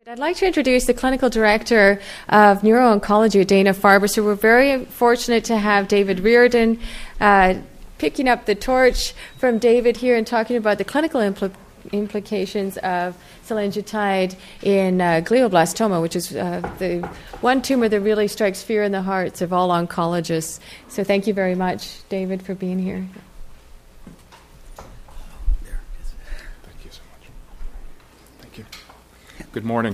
I'd like to introduce the clinical director of neuro-oncology at Dana-Farber. So we're very fortunate to have David Reardon picking up the torch from David here and talking about the clinical implications of selengitide in glioblastoma, which is the one tumor that really strikes fear in the hearts of all oncologists. So thank you very much, David, for being here. Thank you so much. Thank you. Good morning.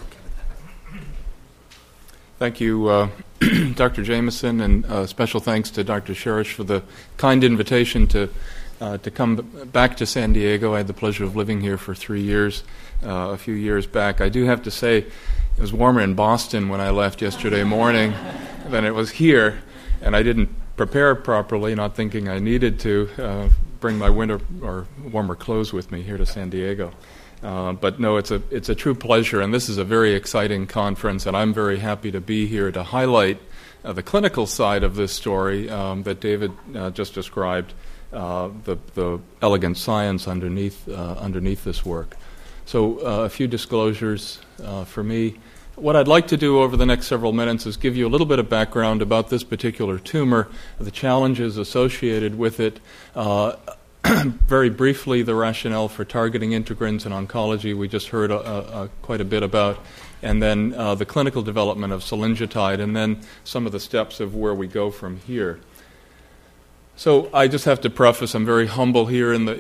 Thank you, Dr. Jameson, and special thanks to Dr. Cherish for the kind invitation to come back to San Diego. I had the pleasure of living here for 3 years, a few years back. I do have to say it was warmer in Boston when I left yesterday morning than it was here, and I didn't prepare properly, not thinking I needed to bring my winter or warmer clothes with me here to San Diego. But no, it's a true pleasure, and this is a very exciting conference, and I'm very happy to be here to highlight the clinical side of this story that David just described, the elegant science underneath this work. So a few disclosures for me. What I'd like to do over the next several minutes is give you a little bit of background about this particular tumor, the challenges associated with it, very briefly, the rationale for targeting integrins in oncology we just heard quite a bit about, and then the clinical development of selengitide, and then some of the steps of where we go from here. So I just have to preface, I'm very humble here in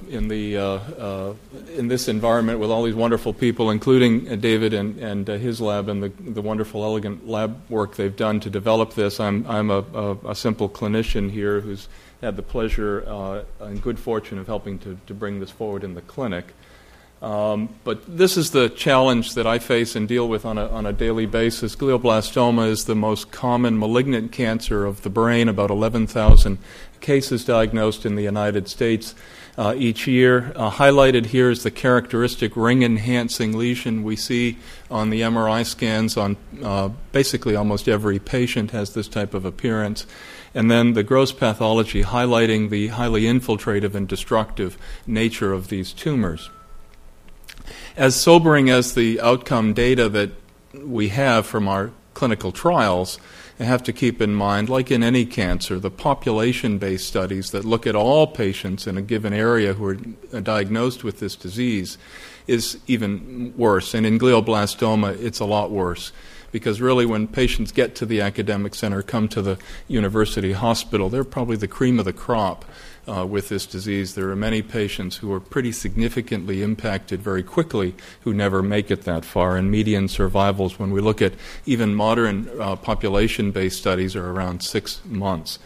this environment with all these wonderful people, including David and his lab and the wonderful, elegant lab work they've done to develop this. I'm a simple clinician here who's had the pleasure and good fortune of helping to bring this forward in the clinic. But this is the challenge that I face and deal with on a daily basis. Glioblastoma is the most common malignant cancer of the brain, about 11,000 cases diagnosed in the United States each year. Highlighted here is the characteristic ring-enhancing lesion we see on the MRI scans on basically almost every patient has this type of appearance. And then the gross pathology highlighting the highly infiltrative and destructive nature of these tumors. As sobering as the outcome data that we have from our clinical trials, you have to keep in mind, like in any cancer, the population-based studies that look at all patients in a given area who are diagnosed with this disease is even worse. And in glioblastoma, it's a lot worse. Because really when patients get to the academic center, come to the university hospital, they're probably the cream of the crop with this disease. There are many patients who are pretty significantly impacted very quickly who never make it that far. And median survivals, when we look at even modern population-based studies, are around 6 months.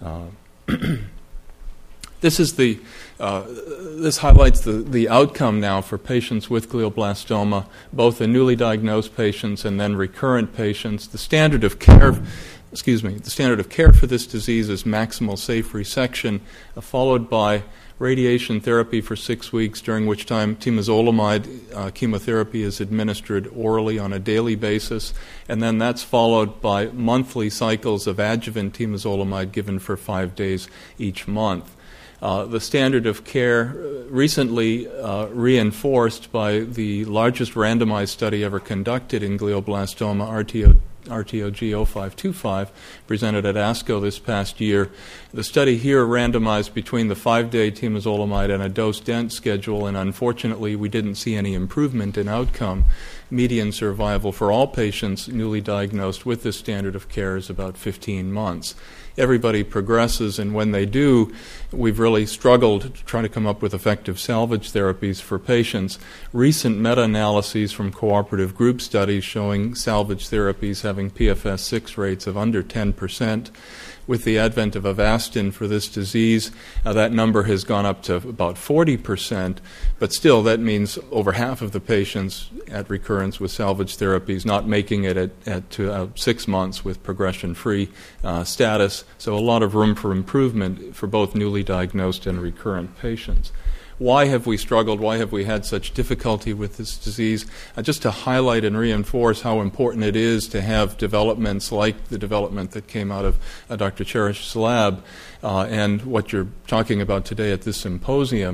This highlights the outcome now for patients with glioblastoma, both in newly diagnosed patients and then recurrent patients. The standard of care for this disease is maximal safe resection, followed by radiation therapy for 6 weeks, during which time temozolomide chemotherapy is administered orally on a daily basis, and then that's followed by monthly cycles of adjuvant temozolomide given for 5 days each month. The standard of care recently reinforced by the largest randomized study ever conducted in glioblastoma, RTOG 0525, presented at ASCO this past year. The study here randomized between the 5-day temozolomide and a dose-dense schedule, and unfortunately we didn't see any improvement in outcome. Median survival for all patients newly diagnosed with this standard of care is about 15 months. Everybody progresses, and when they do, we've really struggled to try to come up with effective salvage therapies for patients. Recent meta-analyses from cooperative group studies showing salvage therapies having PFS6 rates of under 10%. With the advent of Avastin for this disease, that number has gone up to about 40%, but still that means over half of the patients at recurrence with salvage therapies not making it at 6 months with progression-free status, so a lot of room for improvement for both newly diagnosed and recurrent patients. Why have we struggled? Why have we had such difficulty with this disease? Just to highlight and reinforce how important it is to have developments like the development that came out of Dr. Cherish's lab and what you're talking about today at this symposium.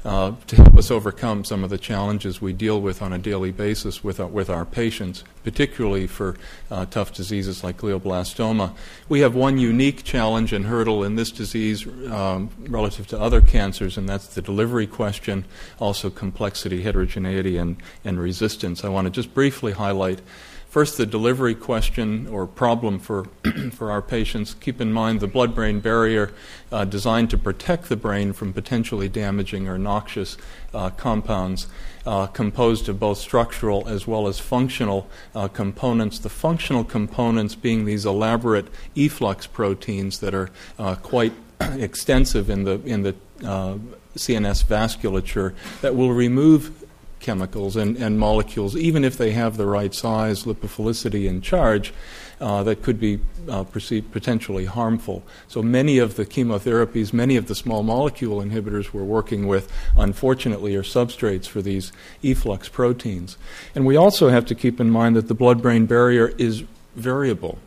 to help us overcome some of the challenges we deal with on a daily basis with our patients, particularly for tough diseases like glioblastoma. We have one unique challenge and hurdle in this disease relative to other cancers, and that's the delivery question, also complexity, heterogeneity, and resistance. I want to just briefly highlight first, the delivery question or problem for our patients. Keep in mind the blood-brain barrier designed to protect the brain from potentially damaging or noxious compounds composed of both structural as well as functional components. The functional components being these elaborate efflux proteins that are quite extensive in the CNS vasculature that will remove chemicals and molecules, even if they have the right size, lipophilicity, and charge, that could be perceived potentially harmful. So many of the chemotherapies, many of the small molecule inhibitors we're working with, unfortunately, are substrates for these efflux proteins. And we also have to keep in mind that the blood-brain barrier is variable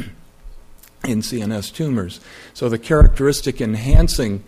in CNS tumors. So the characteristic enhancing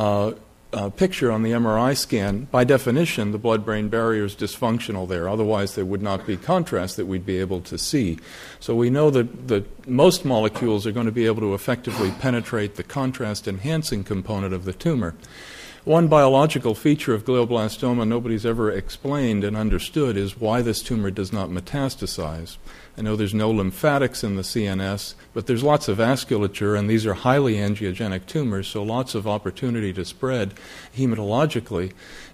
picture on the MRI scan, by definition, the blood-brain barrier is dysfunctional there. Otherwise, there would not be contrast that we'd be able to see. So we know that most molecules are going to be able to effectively penetrate the contrast-enhancing component of the tumor. One biological feature of glioblastoma nobody's ever explained and understood is why this tumor does not metastasize. I know there's no lymphatics in the CNS, but there's lots of vasculature, and these are highly angiogenic tumors, so lots of opportunity to spread hematologically,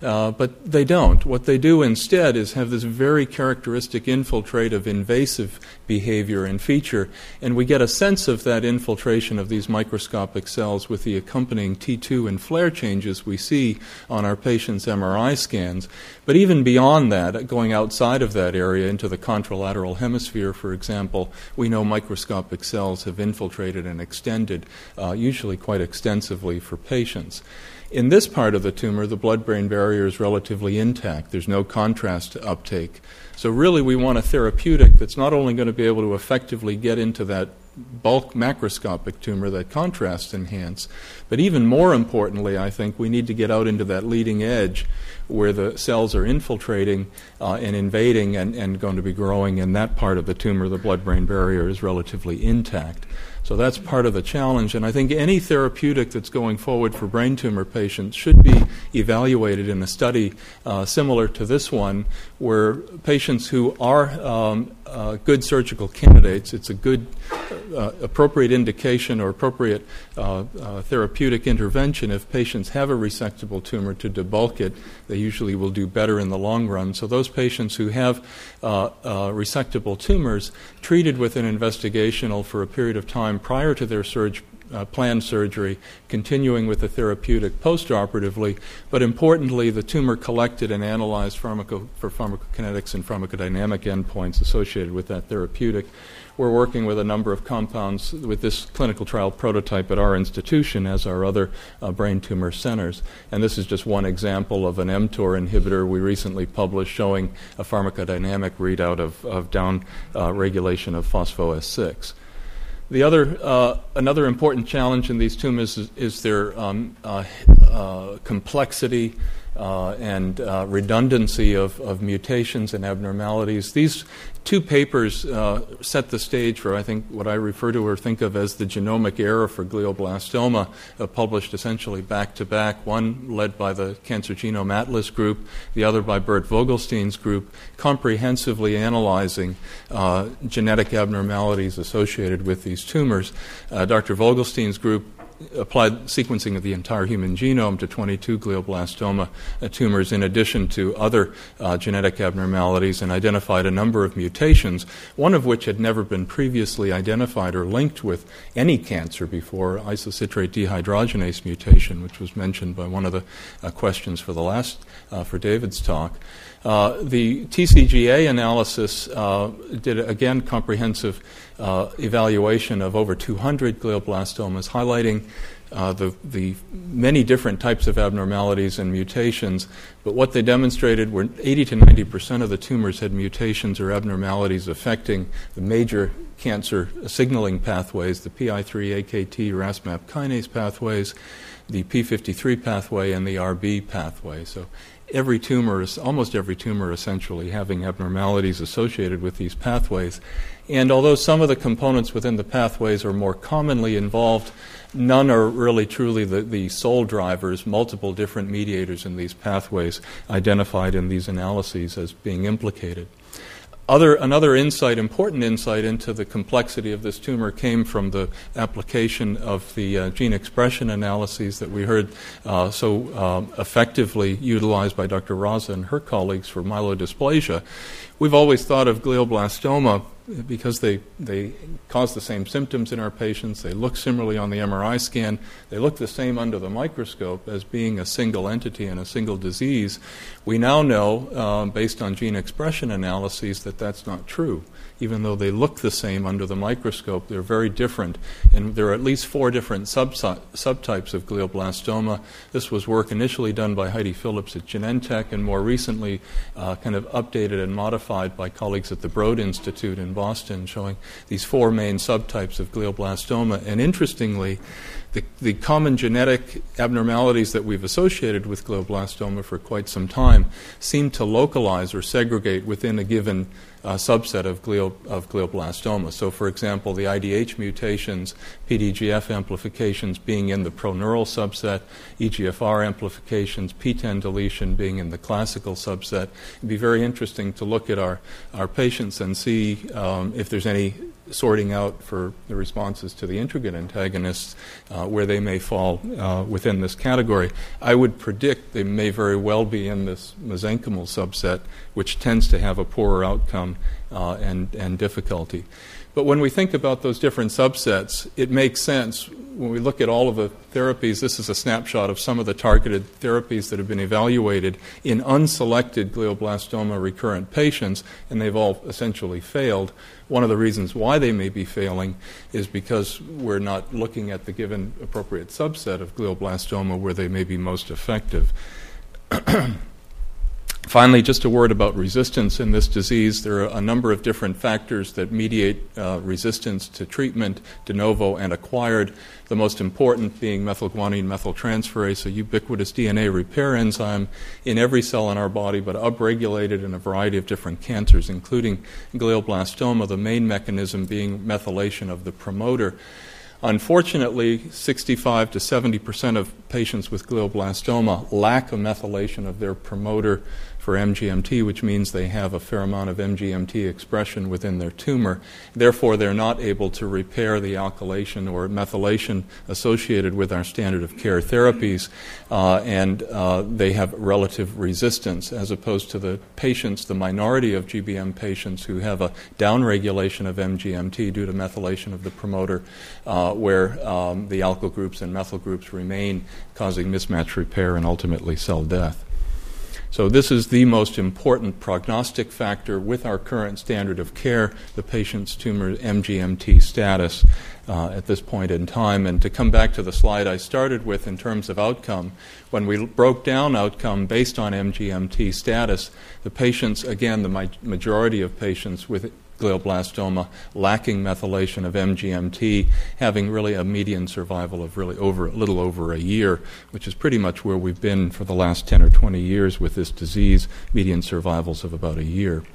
but they don't. What they do instead is have this very characteristic infiltrative, invasive behavior and feature, and we get a sense of that infiltration of these microscopic cells with the accompanying T2 and flare changes we see on our patients' MRI scans. But even beyond that, going outside of that area into the contralateral hemisphere, for example, we know microscopic cells have infiltrated and extended, usually quite extensively for patients. In this part of the tumor, the blood-brain barrier is relatively intact. There's no contrast uptake. So really we want a therapeutic that's not only going to be able to effectively get into that bulk macroscopic tumor that contrast enhance, but even more importantly, I think we need to get out into that leading edge where the cells are infiltrating and invading and going to be growing in that part of the tumor. The blood-brain barrier is relatively intact. So that's part of the challenge, and I think any therapeutic that's going forward for brain tumor patients should be evaluated in a study similar to this one, where patients who are good surgical candidates, it's a good appropriate indication or appropriate therapeutic intervention. If patients have a resectable tumor, to debulk it, they usually will do better in the long run. So those patients who have resectable tumors treated with an investigational for a period of time prior to their planned surgery, continuing with the therapeutic postoperatively, but importantly, the tumor collected and analyzed for pharmacokinetics and pharmacodynamic endpoints associated with that therapeutic. We're working with a number of compounds with this clinical trial prototype at our institution, as are other brain tumor centers. And this is just one example of an mTOR inhibitor we recently published showing a pharmacodynamic readout of down regulation of phospho-S6. Another important challenge in these tumors is their complexity and redundancy of mutations and abnormalities. These two papers set the stage for, I think, what I refer to or think of as the genomic era for glioblastoma, published essentially back-to-back, one led by the Cancer Genome Atlas group, the other by Bert Vogelstein's group, comprehensively analyzing genetic abnormalities associated with these tumors. Dr. Vogelstein's group applied sequencing of the entire human genome to 22 glioblastoma tumors in addition to other genetic abnormalities, and identified a number of mutations, one of which had never been previously identified or linked with any cancer before, isocitrate dehydrogenase mutation, which was mentioned by one of the questions for David's talk. The TCGA analysis did, again, comprehensive evaluation of over 200 glioblastomas, highlighting the many different types of abnormalities and mutations, but what they demonstrated were 80 to 90% of the tumors had mutations or abnormalities affecting the major cancer signaling pathways, the PI3, AKT, RAS-MAP kinase pathways, the P53 pathway, and the RB pathway. So every tumor, almost every tumor essentially, having abnormalities associated with these pathways. And although some of the components within the pathways are more commonly involved, none are really truly the sole drivers, multiple different mediators in these pathways identified in these analyses as being implicated. Another important insight into the complexity of this tumor came from the application of the gene expression analyses that we heard so effectively utilized by Dr. Raza and her colleagues for myelodysplasia. We've always thought of glioblastoma because they cause the same symptoms in our patients. They look similarly on the MRI scan. They look the same under the microscope as being a single entity and a single disease. We now know, based on gene expression analyses, that that's not true. Even though they look the same under the microscope, they're very different. And there are at least 4 different subtypes of glioblastoma. This was work initially done by Heidi Phillips at Genentech and more recently kind of updated and modified by colleagues at the Broad Institute in Boston, showing these 4 main subtypes of glioblastoma. And interestingly, the common genetic abnormalities that we've associated with glioblastoma for quite some time seem to localize or segregate within a given subset of glioblastoma. So, for example, the IDH mutations, PDGF amplifications being in the proneural subset, EGFR amplifications, PTEN deletion being in the classical subset. It'd be very interesting to look at our patients and see if there's any sorting out for the responses to the intragin antagonists where they may fall within this category. I would predict they may very well be in this mesenchymal subset, which tends to have a poorer outcome and difficulty. But when we think about those different subsets, it makes sense. When we look at all of the therapies, this is a snapshot of some of the targeted therapies that have been evaluated in unselected glioblastoma recurrent patients, and they've all essentially failed. One of the reasons why they may be failing is because we're not looking at the given appropriate subset of glioblastoma where they may be most effective. Finally, just a word about resistance in this disease. There are a number of different factors that mediate resistance to treatment, de novo and acquired, the most important being methylguanine methyltransferase, a ubiquitous DNA repair enzyme in every cell in our body, but upregulated in a variety of different cancers, including glioblastoma, the main mechanism being methylation of the promoter. Unfortunately, 65 to 70% of patients with glioblastoma lack a methylation of their promoter for MGMT, which means they have a fair amount of MGMT expression within their tumor. Therefore, they're not able to repair the alkylation or methylation associated with our standard of care therapies, and they have relative resistance, as opposed to the patients, the minority of GBM patients who have a downregulation of MGMT due to methylation of the promoter, where the alkyl groups and methyl groups remain, causing mismatch repair and ultimately cell death. So this is the most important prognostic factor with our current standard of care, the patient's tumor MGMT status at this point in time. And to come back to the slide I started with in terms of outcome, when we broke down outcome based on MGMT status, the patients, again, the majority of patients with glioblastoma lacking methylation of MGMT, having really a median survival of really a little over a year, which is pretty much where we've been for the last 10 or 20 years with this disease, median survivals of about a year.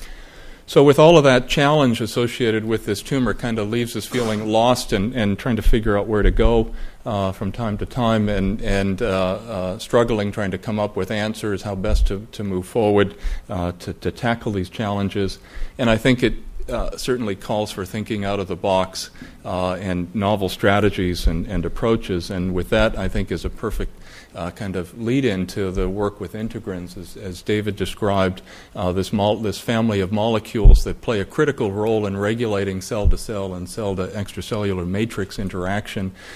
So with all of that challenge associated with this tumor, kind of leaves us feeling lost and trying to figure out where to go from time to time and struggling, trying to come up with answers, how best to move forward to tackle these challenges. And I think it certainly calls for thinking out of the box and novel strategies and approaches. And with that, I think is a perfect kind of lead-in to the work with integrins, as David described, this family of molecules that play a critical role in regulating cell-to-cell and cell-to-extracellular matrix interaction.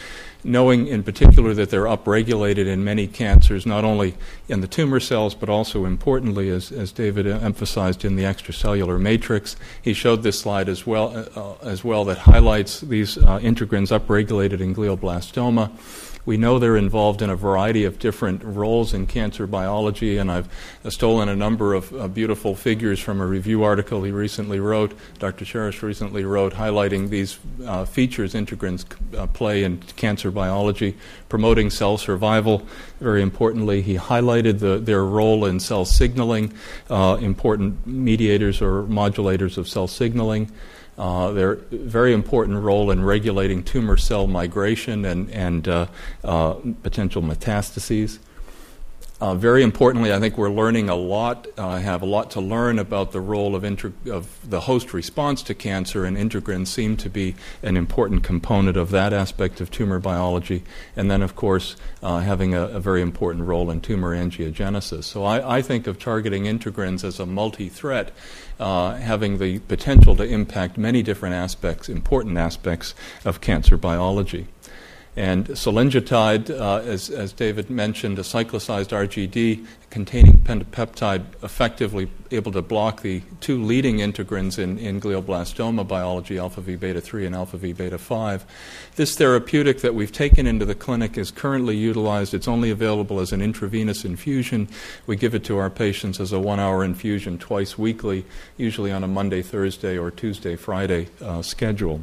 knowing in particular that they're upregulated in many cancers, not only in the tumor cells, but also importantly, as David emphasized, in the extracellular matrix. He showed this slide as well that highlights these integrins upregulated in glioblastoma. We know they're involved in a variety of different roles in cancer biology, and I've stolen a number of beautiful figures from a review article he recently wrote, Dr. Cherish recently wrote, highlighting these features integrins play in cancer biology, promoting cell survival. Very importantly, he highlighted their role in cell signaling, important mediators or modulators of cell signaling. Their very important role in regulating tumor cell migration and potential metastases. Very importantly, I think we're learning a lot, have a lot to learn about the role of the host response to cancer, and integrins seem to be an important component of that aspect of tumor biology, and then, of course, having a very important role in tumor angiogenesis. So I think of targeting integrins as a multi-threat, having the potential to impact many different aspects, important aspects of cancer biology. And solenjitide, as David mentioned, a cyclicized RGD containing pentapeptide, effectively able to block the two leading integrins in glioblastoma biology, alpha V beta 3 and alpha V beta 5. This therapeutic that we've taken into the clinic is currently utilized. It's only available as an intravenous infusion. We give it to our patients as a 1-hour infusion twice weekly, usually on a Monday, Thursday, or Tuesday, Friday schedule.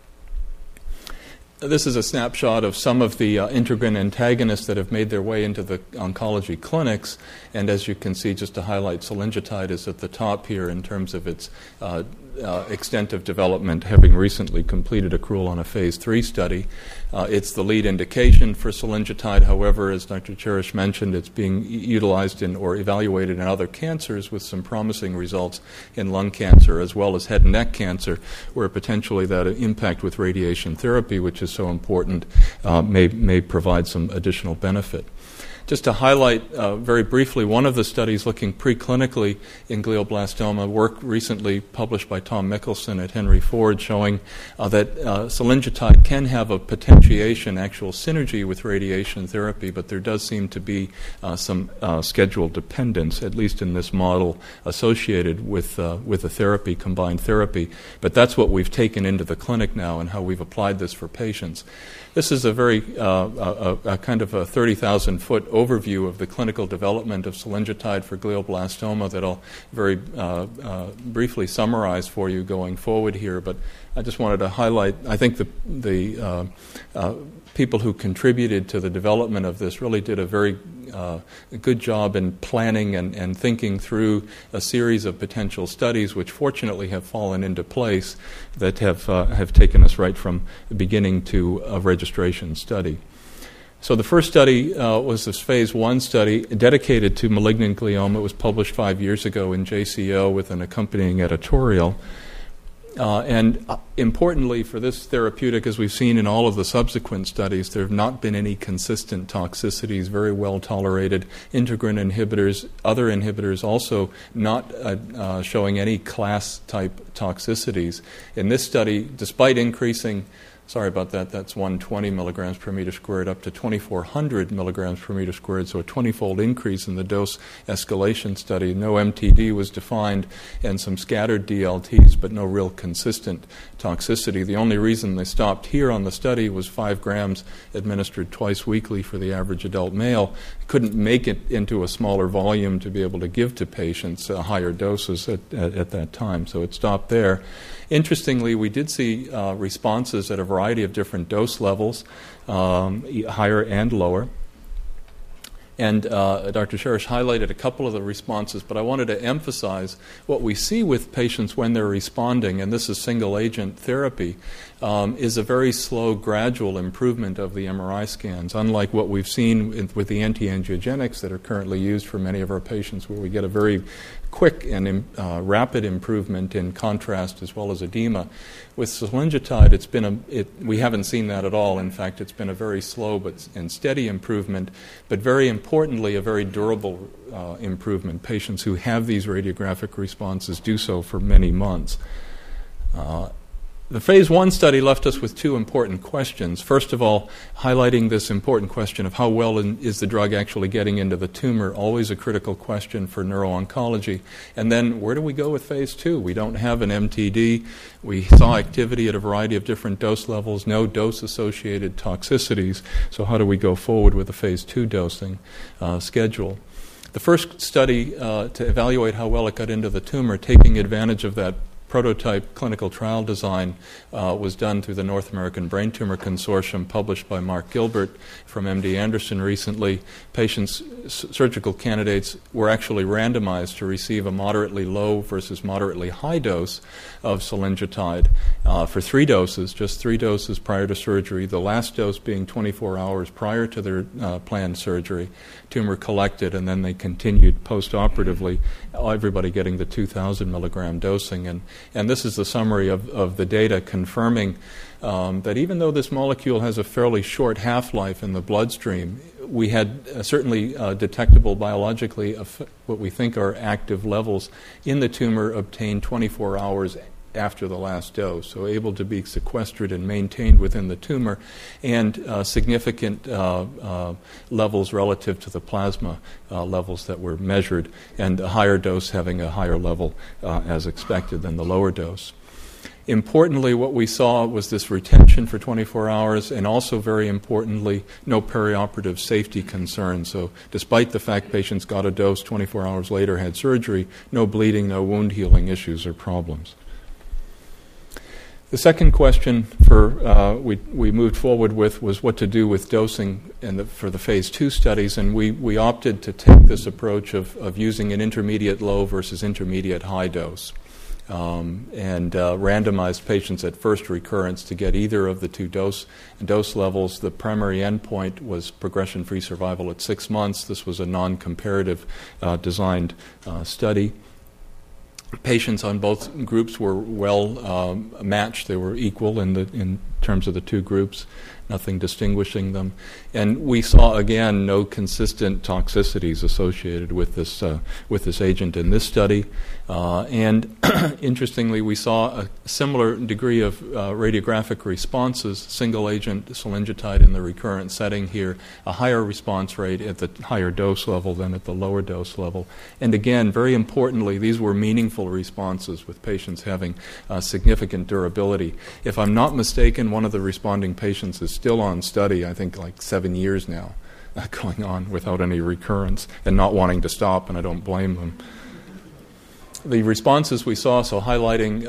This is a snapshot of some of the integrin antagonists that have made their way into the oncology clinics. And as you can see, just to highlight, solenjitide is at the top here in terms of its extent of development, having recently completed accrual on a phase 3 study. It's the lead indication for solenjitide. However, as Dr. Cherish mentioned, it's being utilized in or evaluated in other cancers with some promising results in lung cancer as well as head and neck cancer, where potentially that impact with radiation therapy, which is so important, may provide some additional benefit. Just to highlight very briefly, one of the studies looking preclinically in glioblastoma, work recently published by Tom Mickelson at Henry Ford, showing that solenjitide can have a potentiation, actual synergy with radiation therapy, but there does seem to be some schedule dependence, at least in this model, associated with a therapy, combined therapy. But that's what we've taken into the clinic now and how we've applied this for patients. This is a very a kind of a 30,000-foot overview of the clinical development of solenjitide for glioblastoma that I'll very briefly summarize for you going forward here. But I just wanted to highlight, I think the people who contributed to the development of this really did a very good job in planning and thinking through a series of potential studies, which fortunately have fallen into place, that have taken us right from the beginning to a registration study. So the first study was this phase 1 study dedicated to malignant glioma. It was published 5 years ago in JCO with an accompanying editorial. And importantly for this therapeutic, as we've seen in all of the subsequent studies, there have not been any consistent toxicities, very well tolerated. Integrin inhibitors, other inhibitors also not showing any class-type toxicities. In this study, despite increasing, sorry about that, that's 120 milligrams per meter squared up to 2,400 milligrams per meter squared, so a 20-fold increase in the dose escalation study. No MTD was defined and some scattered DLTs, but no real consistent toxicity. The only reason they stopped here on the study was 5 grams administered twice weekly for the average adult male. Couldn't make it into a smaller volume to be able to give to patients higher doses at that time, so it stopped there. Interestingly, we did see responses at a variety of different dose levels, higher and lower. And Dr. Cherish highlighted a couple of the responses, but I wanted to emphasize what we see with patients when they're responding, and this is single-agent therapy, is a very slow, gradual improvement of the MRI scans, unlike what we've seen with the anti-angiogenics that are currently used for many of our patients, where we get a very quick and rapid improvement in contrast as well as edema. With solenjitide, we haven't seen that at all. In fact, it's been a very slow and steady improvement, but very importantly, a very durable improvement. Patients who have these radiographic responses do so for many months. The phase 1 study left us with two important questions. First of all, highlighting this important question of how well is the drug actually getting into the tumor, always a critical question for neuro-oncology. And then where do we go with phase 2? We don't have an MTD. We saw activity at a variety of different dose levels, no dose-associated toxicities. So how do we go forward with a phase 2 dosing schedule? The first study to evaluate how well it got into the tumor, taking advantage of that prototype clinical trial design, was done through the North American Brain Tumor Consortium, published by Mark Gilbert from MD Anderson recently. Patients, surgical candidates, were actually randomized to receive a moderately low versus moderately high dose of Solingetide for 3 doses, just 3 doses prior to surgery, the last dose being 24 hours prior to their planned surgery. Tumor collected, and then they continued post-operatively, everybody getting the 2,000 milligram dosing. And this is the summary of the data confirming that even though this molecule has a fairly short half-life in the bloodstream, we had certainly detectable biologically what we think are active levels in the tumor obtained 24 hours after the last dose, so able to be sequestered and maintained within the tumor, and significant levels relative to the plasma levels that were measured, and a higher dose having a higher level as expected than the lower dose. Importantly, what we saw was this retention for 24 hours, and also very importantly, no perioperative safety concerns. So despite the fact patients got a dose 24 hours later, had surgery, no bleeding, no wound healing issues or problems. The second question we moved forward with was what to do with dosing for the phase 2 studies, and we opted to take this approach of using an intermediate low versus intermediate high dose, and randomized patients at first recurrence to get either of the 2 dose levels. The primary endpoint was progression-free survival at 6 months. This was a non-comparative designed study. Patients on both groups were well matched. They were equal in terms of the 2 groups, nothing distinguishing them. And we saw, again, no consistent toxicities associated with this agent in this study. And interestingly, we saw a similar degree of radiographic responses, single agent Solingetide in the recurrent setting here, a higher response rate at the higher dose level than at the lower dose level. And again, very importantly, these were meaningful responses with patients having significant durability. If I'm not mistaken, one of the responding patients is still on study, I think like 7 years now, going on without any recurrence and not wanting to stop, and I don't blame them. The responses we saw, so highlighting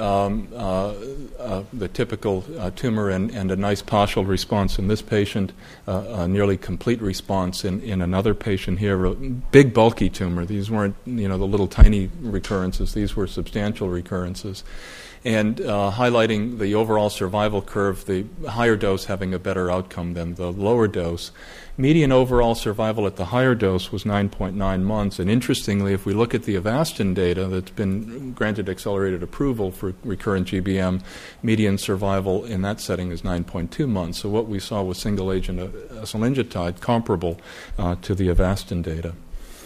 the typical tumor and a nice partial response in this patient, a nearly complete response in another patient here, a big bulky tumor. These weren't the little tiny recurrences, these were substantial recurrences. And highlighting the overall survival curve, the higher dose having a better outcome than the lower dose. Median overall survival at the higher dose was 9.9 months. And interestingly, if we look at the Avastin data that's been granted accelerated approval for recurrent GBM, median survival in that setting is 9.2 months. So what we saw was single agent Solingetide comparable to the Avastin data.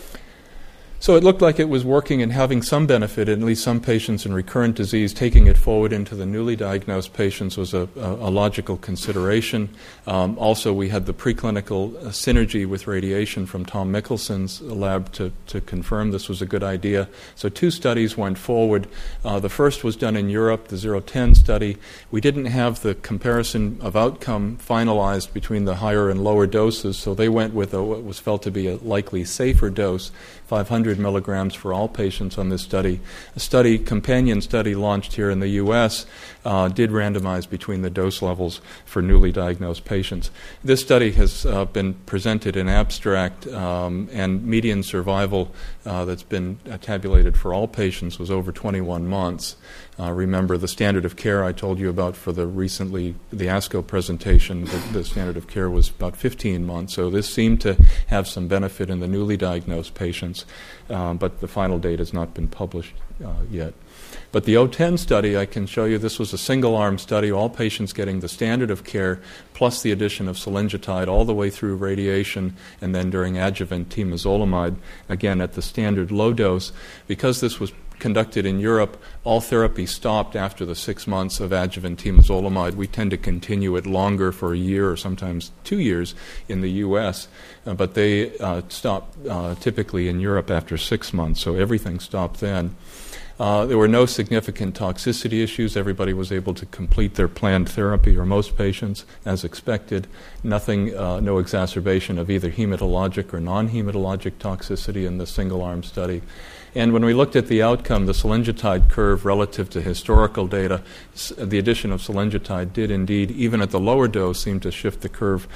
So it looked like it was working and having some benefit in at least some patients in recurrent disease. Taking it forward into the newly diagnosed patients was a logical consideration. Also, we had the preclinical synergy with radiation from Tom Mickelson's lab to confirm this was a good idea. So 2 studies went forward. The first was done in Europe, the 010 study. We didn't have the comparison of outcome finalized between the higher and lower doses, so they went with what was felt to be a likely safer dose, 500 milligrams for all patients on this study. A companion study launched here in the U.S. Did randomize between the dose levels for newly diagnosed patients. This study has been presented in abstract, and median survival that's been tabulated for all patients was over 21 months. Remember the standard of care I told you about for the ASCO presentation, the standard of care was about 15 months. So this seemed to have some benefit in the newly diagnosed patients, but the final data has not been published yet. But the 010 study, I can show you, this was a single-arm study, all patients getting the standard of care plus the addition of Solingetide all the way through radiation and then during adjuvant temozolomide, again at the standard low dose. Because this was conducted in Europe, all therapy stopped after the 6 months of adjuvant temozolomide. We tend to continue it longer for a year or sometimes 2 years in the U.S., but they stop typically in Europe after 6 months, so everything stopped then. There were no significant toxicity issues. Everybody was able to complete their planned therapy, or most patients, as expected. Nothing, no exacerbation of either hematologic or non-hematologic toxicity in the single-arm study. And when we looked at the outcome, the Selengitide curve relative to historical data, the addition of Selengitide did indeed, even at the lower dose, seem to shift the curve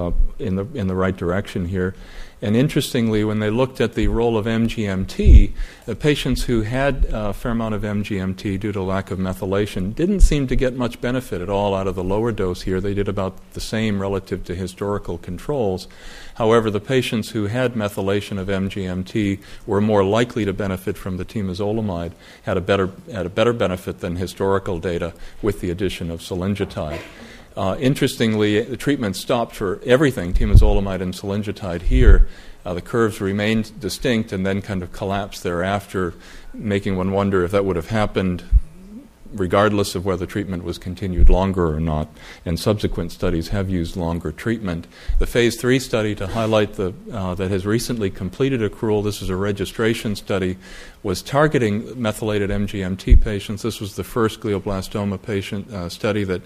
in the right direction here. And interestingly, when they looked at the role of MGMT, the patients who had a fair amount of MGMT due to lack of methylation didn't seem to get much benefit at all out of the lower dose here. They did about the same relative to historical controls. However, the patients who had methylation of MGMT were more likely to benefit from the temozolomide, had a better benefit than historical data with the addition of Selengitide. Interestingly, the treatment stopped for everything, temozolomide and Selengitide here. The curves remained distinct and then kind of collapsed thereafter, making one wonder if that would have happened regardless of whether treatment was continued longer or not. And subsequent studies have used longer treatment. The Phase 3 study, to highlight that has recently completed accrual, this is a registration study, was targeting methylated MGMT patients. This was the first glioblastoma patient study that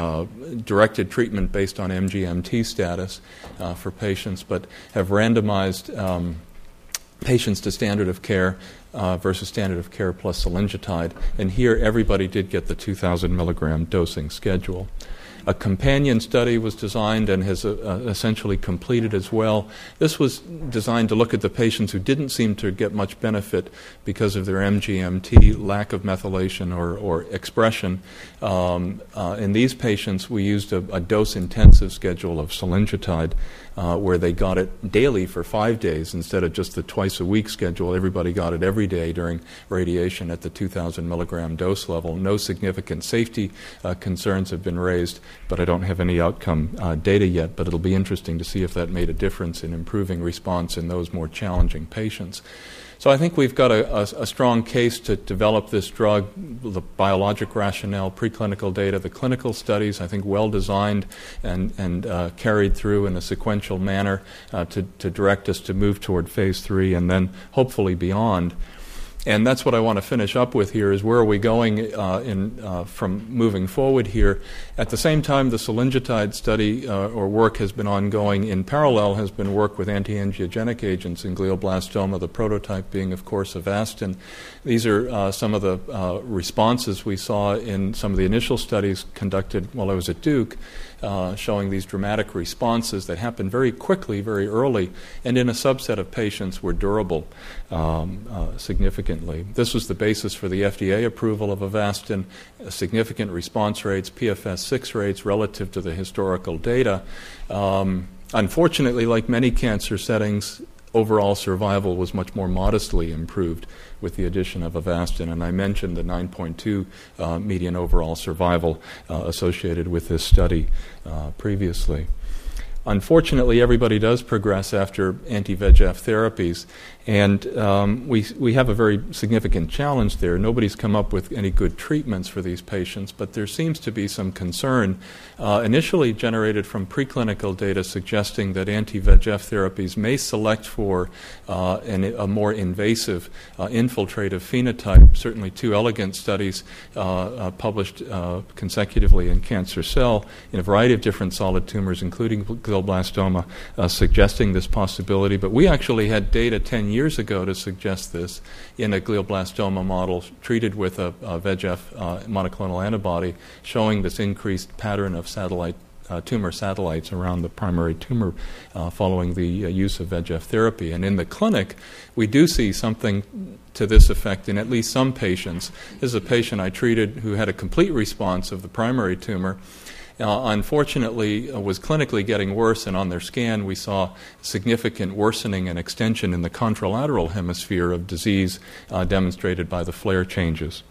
directed treatment based on MGMT status for patients, but have randomized patients to standard of care versus standard of care plus Selengitide. And here everybody did get the 2,000 milligram dosing schedule. A companion study was designed and has essentially completed as well. This was designed to look at the patients who didn't seem to get much benefit because of their MGMT, lack of methylation or expression. In these patients, we used a dose-intensive schedule of Selengitide where they got it daily for 5 days instead of just the twice-a-week schedule. Everybody got it every day during radiation at the 2,000 milligram dose level. No significant safety concerns have been raised, but I don't have any outcome data yet, but it'll be interesting to see if that made a difference in improving response in those more challenging patients. So I think we've got a strong case to develop this drug, the biologic rationale, preclinical data, the clinical studies, I think well designed and carried through in a sequential manner to direct us to move toward Phase 3 and then hopefully beyond. And that's what I want to finish up with here, is where are we going from moving forward here. At the same time, the Selengitide study or work has been ongoing. In parallel has been work with anti-angiogenic agents in glioblastoma, the prototype being, of course, Avastin. These are some of the responses we saw in some of the initial studies conducted while I was at Duke, showing these dramatic responses that happened very quickly, very early, and in a subset of patients were durable significantly. This was the basis for the FDA approval of Avastin, significant response rates, PFS6 rates relative to the historical data. Unfortunately, like many cancer settings, overall survival was much more modestly improved with the addition of Avastin, and I mentioned the 9.2 median overall survival associated with this study previously. Unfortunately, everybody does progress after anti-VEGF therapies, and we have a very significant challenge there. Nobody's come up with any good treatments for these patients, but there seems to be some concern initially generated from preclinical data suggesting that anti-VEGF therapies may select for a more invasive infiltrative phenotype. Certainly 2 elegant studies published consecutively in Cancer Cell in a variety of different solid tumors, including glioblastoma, suggesting this possibility. But we actually had data 10 years ago to suggest this in a glioblastoma model treated with a VEGF monoclonal antibody, showing this increased pattern of tumor satellites around the primary tumor following the use of VEGF therapy. And in the clinic, we do see something to this effect in at least some patients. This is a patient I treated who had a complete response of the primary tumor. Unfortunately, was clinically getting worse, and on their scan we saw significant worsening and extension in the contralateral hemisphere of disease demonstrated by the flare changes.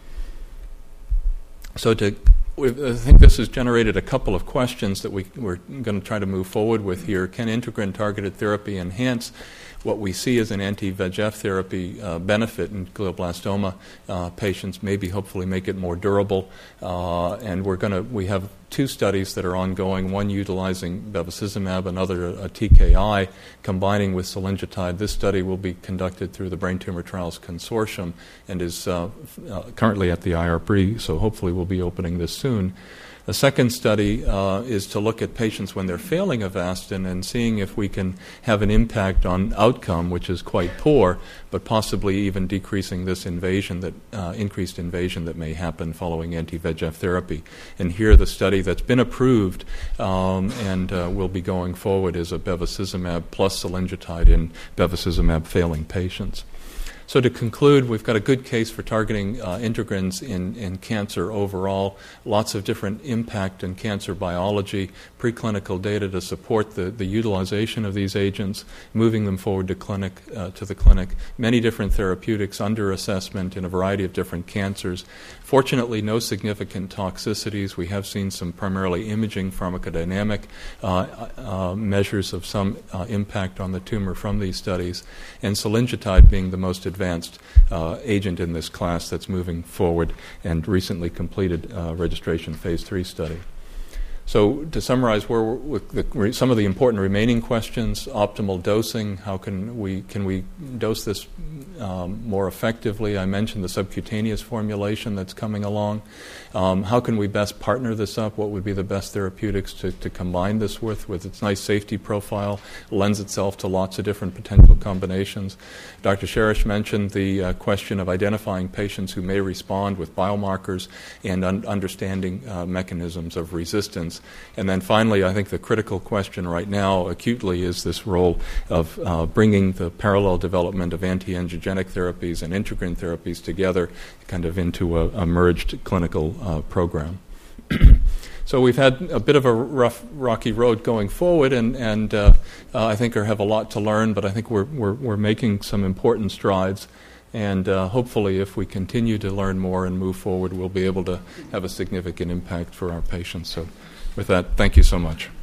So I think this has generated a couple of questions that we're going to try to move forward with here. Can integrin-targeted therapy enhance what we see as an anti-VEGF therapy benefit in glioblastoma patients, maybe hopefully make it more durable. And we have 2 studies that are ongoing, one utilizing bevacizumab, another a TKI, combining with solingetide. This study will be conducted through the Brain Tumor Trials Consortium and is currently at the IRB, so hopefully we'll be opening this soon. The second study is to look at patients when they're failing Avastin and seeing if we can have an impact on outcome, which is quite poor, but possibly even decreasing this invasion, increased invasion that may happen following anti-VEGF therapy. And here the study that's been approved and will be going forward is a bevacizumab plus solingetide in bevacizumab failing patients. So to conclude, we've got a good case for targeting integrins in cancer overall, lots of different impact in cancer biology, preclinical data to support the utilization of these agents, moving them forward to the clinic, many different therapeutics under assessment in a variety of different cancers. Fortunately, no significant toxicities. We have seen some primarily imaging pharmacodynamic measures of some impact on the tumor from these studies, and solingetide being the most advanced agent in this class that's moving forward and recently completed registration phase 3 study. So to summarize, some of the important remaining questions: optimal dosing. How can we dose this more effectively? I mentioned the subcutaneous formulation that's coming along. How can we best partner this up? What would be the best therapeutics to combine this with its nice safety profile? Lends itself to lots of different potential combinations. Dr. Sherish mentioned the question of identifying patients who may respond with biomarkers and understanding mechanisms of resistance. And then finally, I think the critical question right now acutely is this role of bringing the parallel development of anti-angiogenic therapies and integrin therapies together kind of into a merged clinical program. So we've had a bit of a rocky road going forward, and I think we have a lot to learn, but I think we're making some important strides. And hopefully, if we continue to learn more and move forward, we'll be able to have a significant impact for our patients. So with that, thank you so much.